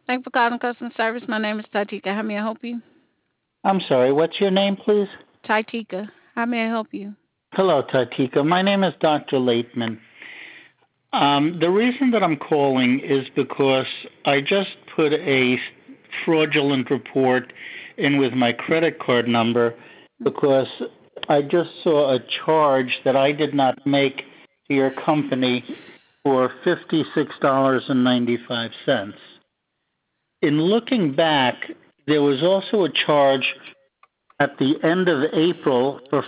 Thank you for calling customer service. My name is Tatika. How may I help you? I'm sorry, what's your name, please? Tatika. How may I help you? Hello, Tatika. My name is Dr. Laitman. The reason that I'm calling is because I just put a fraudulent report in with my credit card number because I just saw a charge that I did not make to your company for $56.95. In looking back, there was also a charge at the end of April for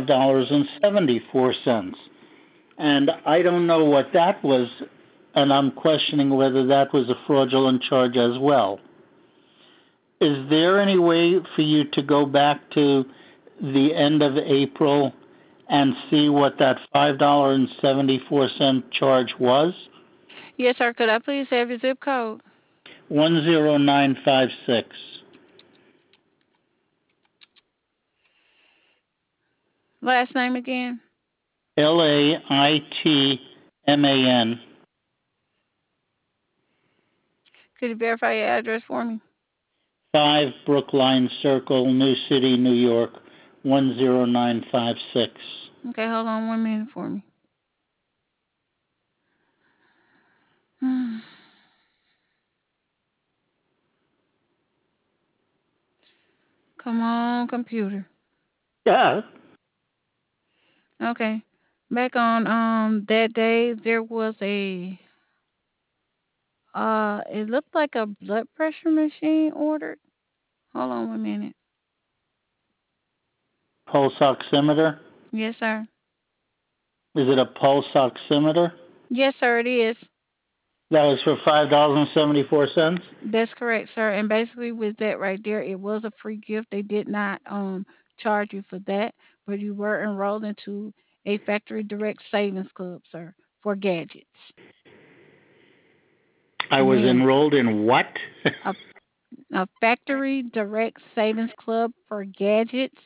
$5.74. And I don't know what that was, and I'm questioning whether that was a fraudulent charge as well. Is there any way for you to go back to the end of April and see what that $5.74 charge was? Yes, sir. Could I please have your zip code? 10956. Last name again? Laitman. Could you verify your address for me? 5 Brookline Circle, New City, New York, 10956. Okay, hold on 1 minute for me. Come on, computer. Yeah. Okay. Back on that day there was it looked like a blood pressure machine ordered. Hold on 1 minute. Pulse oximeter? Yes, sir. Is it a pulse oximeter? Yes, sir, it is. That was for $5.74? That's correct, sir. And basically with that right there, it was a free gift. They did not charge you for that, but you were enrolled into a factory direct savings club, sir, for gadgets. I was Yeah. enrolled in what? A a factory direct savings club for gadgets.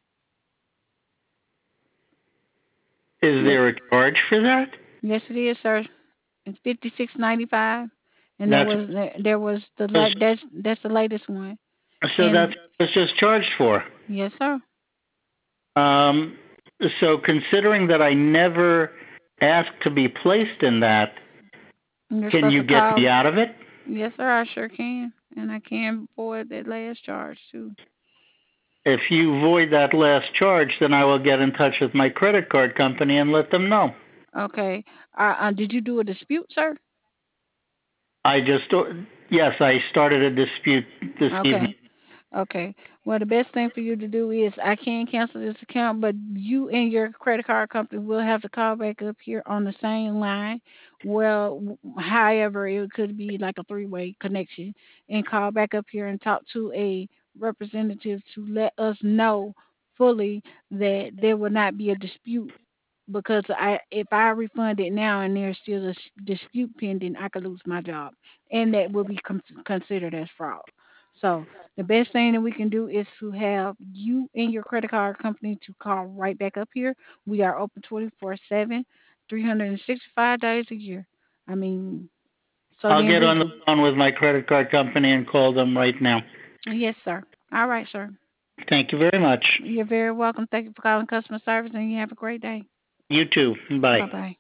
Is Yes. there a charge for that? Yes it is, sir. It's 56.95, and That's there was that's the latest one. so that's And what it's just charged for. yes, sir. Um, so considering that I never asked to be placed in that, You're can supposed you to get call. me out of it? Yes, sir. I sure can, and I can void that last charge too. If you void that last charge, then I will get in touch with my credit card company and let them know. Okay. Did you do a dispute, sir? I just, yes, I started a dispute this evening. Okay. Okay. Well, the best thing for you to do is I can cancel this account, but you and your credit card company will have to call back up here on the same line. Well, however, it could be like a three-way connection and call back up here and talk to a representative to let us know fully that there will not be a dispute because if I refund it now and there's still a dispute pending, I could lose my job, and that will be considered as fraud. So the best thing that we can do is to have you and your credit card company to call right back up here. We are open 24/7, 365 days a year. I mean, so I'll then get we. on the phone with my credit card company and call them right now. Yes, sir. All right, sir. Thank you very much. You're very welcome. Thank you for calling customer service, and you have a great day. You too. Bye. Bye bye.